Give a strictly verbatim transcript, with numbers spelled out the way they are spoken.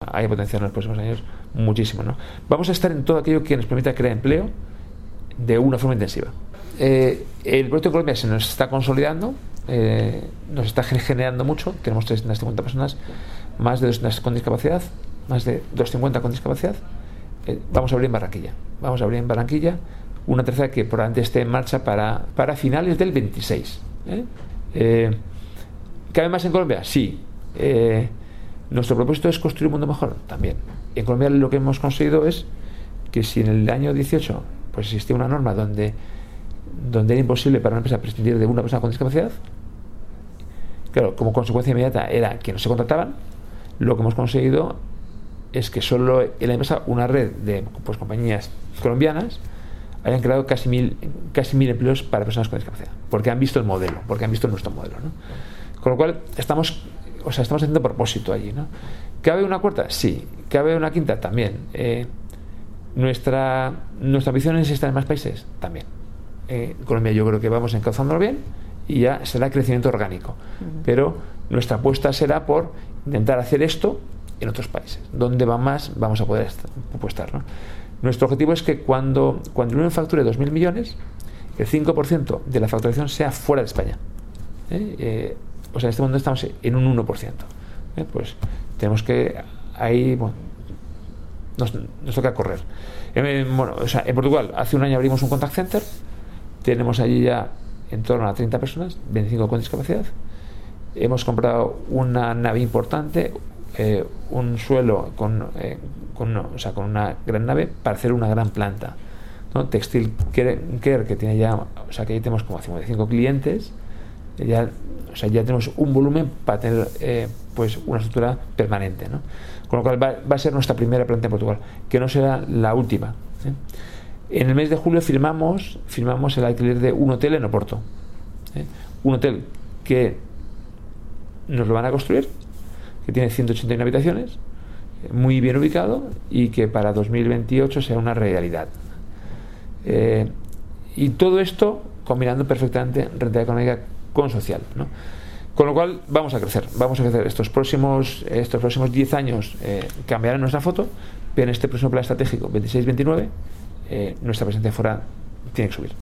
hay que potenciar en los próximos años muchísimo, ¿no? Vamos a estar en todo aquello que nos permita crear empleo de una forma intensiva. Eh, el proyecto en Colombia se nos está consolidando, eh, nos está generando mucho. Tenemos trescientas cincuenta personas, más de doscientas con discapacidad, más de doscientos cincuenta con discapacidad. Eh, vamos a abrir en Barranquilla, vamos a abrir en Barranquilla una tercera que probablemente esté en marcha para, para finales del veintiséis. ¿eh? Eh, ¿Cabe más en Colombia? Sí. Eh, ¿Nuestro propósito es construir un mundo mejor? También. En Colombia lo que hemos conseguido es que si en el año dieciocho pues existía una norma donde, donde era imposible para una empresa prescindir de una persona con discapacidad, claro, como consecuencia inmediata era que no se contrataban, lo que hemos conseguido es que solo en la empresa una red de pues, compañías colombianas hayan creado casi mil, casi mil empleos para personas con discapacidad, porque han visto el modelo, porque han visto nuestro modelo, ¿no? Con lo cual estamos, o sea, estamos haciendo propósito allí, ¿no? ¿Cabe una cuarta? Sí. ¿Cabe una quinta? También. Eh, nuestra, nuestra ambición es estar en más países, también. Eh, en Colombia yo creo que vamos encauzándolo bien y ya será crecimiento orgánico. Uh-huh. Pero nuestra apuesta será por intentar hacer esto en otros países. Donde va más, vamos a poder apostar, ¿no? Nuestro objetivo es que cuando, cuando uno facture dos mil millones, el cinco por ciento de la facturación sea fuera de España. ¿Eh? Eh, o sea, en este momento estamos en un uno por ciento. ¿Eh? Pues tenemos que ahí, bueno, nos, nos toca correr. Eh, bueno, o sea, en Portugal hace un año abrimos un contact center, tenemos allí ya en torno a treinta personas, veinticinco con discapacidad. Hemos comprado una nave importante, eh, un suelo con, eh, con, o sea, con una gran nave para hacer una gran planta, ¿no? Textil Care, que tiene ya, o sea, que ahí tenemos como cincuenta y cinco clientes. Ya, o sea, ya tenemos un volumen para tener eh, pues una estructura permanente, ¿no? Con lo cual va, va a ser nuestra primera planta en Portugal, que no será la última, ¿eh? En el mes de julio firmamos firmamos el alquiler de un hotel en Oporto, ¿eh? Un hotel que nos lo van a construir, que tiene ciento ochenta y una habitaciones, muy bien ubicado y que para dos mil veintiocho será una realidad. Eh, y todo esto combinando perfectamente rentabilidad económica con social, ¿no? Con lo cual vamos a crecer, vamos a crecer. Estos próximos estos próximos diez años eh, cambiarán nuestra foto, pero en este próximo plan estratégico veintiséis veintinueve eh, nuestra presencia fuera tiene que subir.